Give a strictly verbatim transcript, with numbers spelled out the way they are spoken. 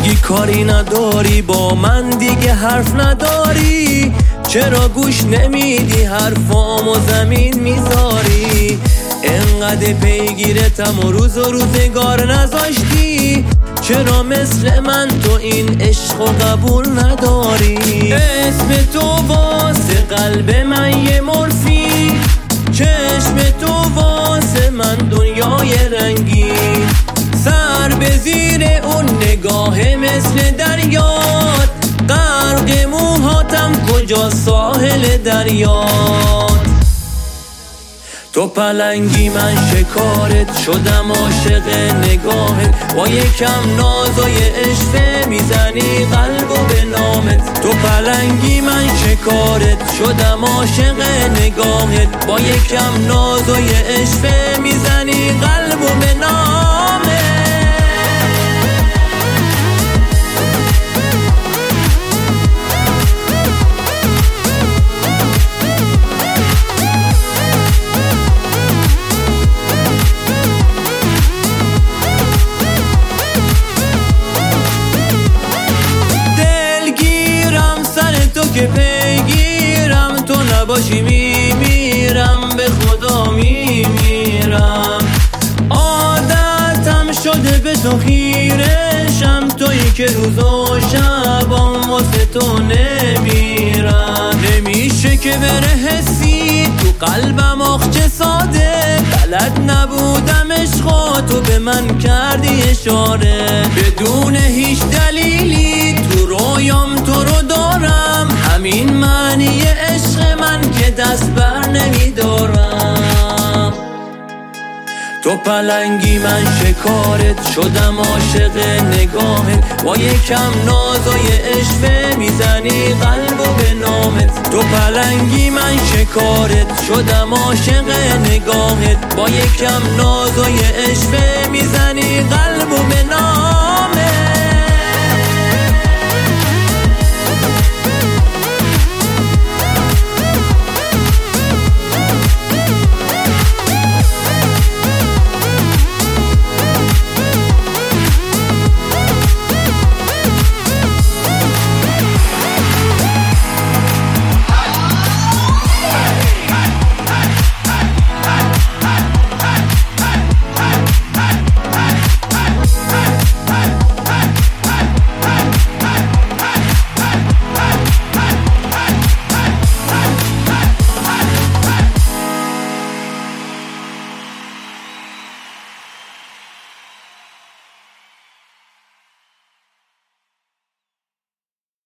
میگی کاری نداری با من دیگه حرف نداری، چرا گوش نمیدی حرفامو زمین میذاری؟ انقدر پیگیرتم و روز و روزگار نذاشتی، چرا مثل من تو این عشق و قبول نداری؟ اسم تو واسه قلب من یه مرفی، چشم تو واسه من دنیای رنگین، سر به زیر اون نگاه مثل دریات، غرق موهاتم کجا ساحل دریات. تو پلنگی من شکارت شدم عاشق نگاهت، با یکم نازای عشق میزنی قلبو به نامت. تو پلنگی من شکارت شدم عاشق نگاهت، با یکم نازای عشق میزنی قلبو به نامت. که پیگیرم تو نباشی میمیرم، به خدا میمیرم. عادتم شده به تو خیرشم، تویی که روز و شبام واسه تو نمیرم. نمیشه که بره حسی تو قلبم آخچه ساده، بلد نبودم عشقا تو به من کردی اشاره. بدون هیچ دلیلی تو رویام تو رو دارم، همین معنی عشق من که دست بر نمیدارم. تو پلنگی من شکارت شدم عاشق نگاهت، با یکم نازای عشق میزنی قلبو به نامت. تو پلنگی من شکارت شدم عاشق نگاهت، با یکم نازای عشق میزنی قلبو